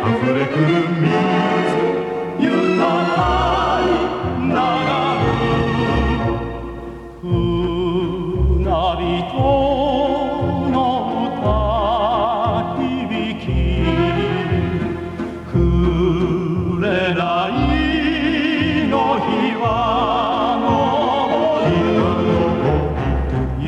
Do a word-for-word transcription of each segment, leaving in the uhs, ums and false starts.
溢れくる水豊かに流る船人の歌響き暮れないの日は昇り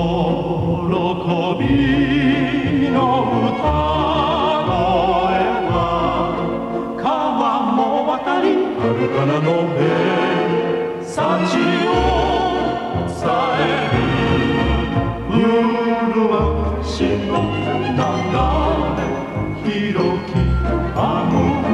喜びの歌声は川も渡り遥かなの辺幸を伝える麗しの流れ広きあの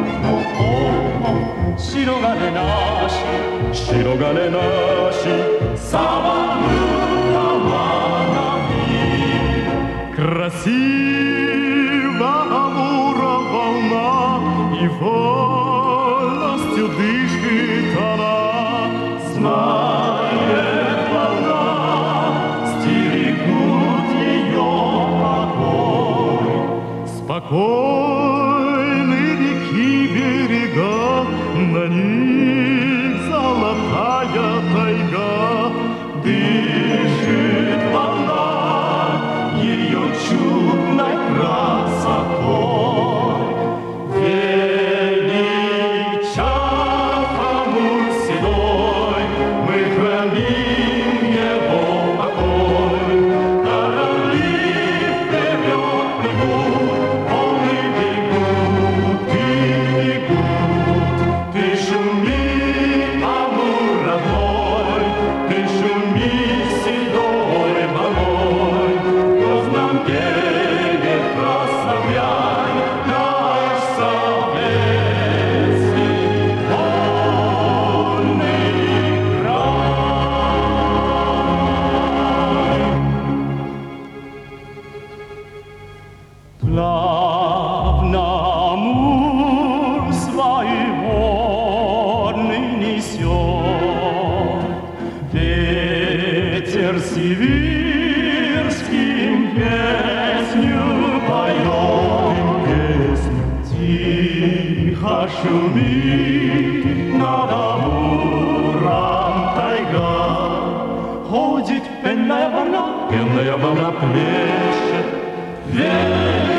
白金なし白金なし騒ぐ川波 Красива амура волна и вольностью дышит она. Знает волна, стерегут ее покой. Спокойны реки берега, на них золотая тайга. Дышит волна ее чудной красотой. Величав Амур седой, мы храним его покой. Корабли вперед бегут, волны бегут и бегут. Ты шуми, Амур родной, ты шуми, седой волной. Грозном береге прославляй наш советский вольный край. Плавно Амур свои волны несет, ветер сибирским песню поет, тихо шумит над Амуром тайга. Ходит пенная волна, пенная волна плещет, ветер